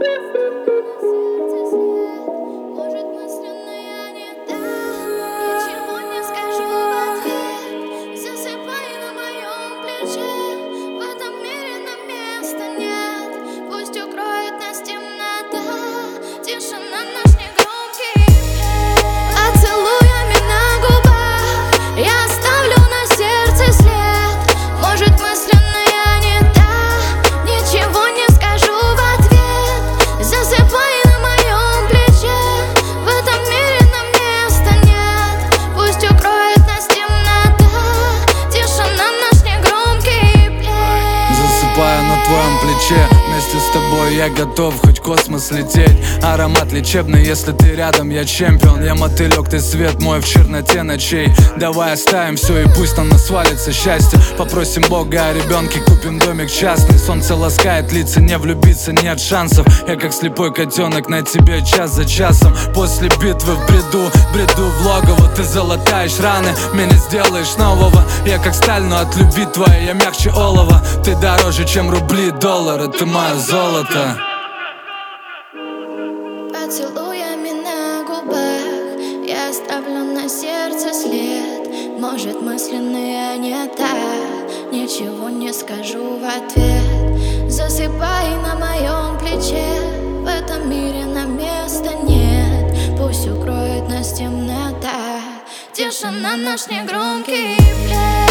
Может, мысленно я не та, ничего не скажу в ответ. Засыпай на моем плече, в этом мире нам места нет. Пусть укроет нас темнота, тишина наш негромкий плен. Поцелуями на губах я оставлю на сердце след. Может, мысленно я не та, ничего не скажу в ответ. Засыпай на моем плече, в этом мире нам места нет. Пусть укроет нас темнота, тишина наш негромкий плен. Засыпаю на твоем плече, вместе с тобой я готов хоть в космос лететь. Аромат лечебный, если ты рядом, я чемпион. Я мотылек, ты свет мой в черноте ночей. Давай оставим все и пусть на нас свалится счастье. Попросим Бога о ребенке, купим домик частный. Солнце ласкает лица, не влюбиться нет шансов. Я как слепой котенок на тебе час за часом. После битвы в бреду в логово. Ты залатаешь раны, меня сделаешь нового. Я как сталь, но от любви твоей я мягче олова. Ты дороже, чем рубли, доллары, ты мое золото. Поцелуями на губах я оставлю на сердце след. Может, мысленно я не та, ничего не скажу в ответ. Засыпай на моем плече, в этом мире нам места нет. Пусть укроет нас темнота, тишина наш негромкий плен.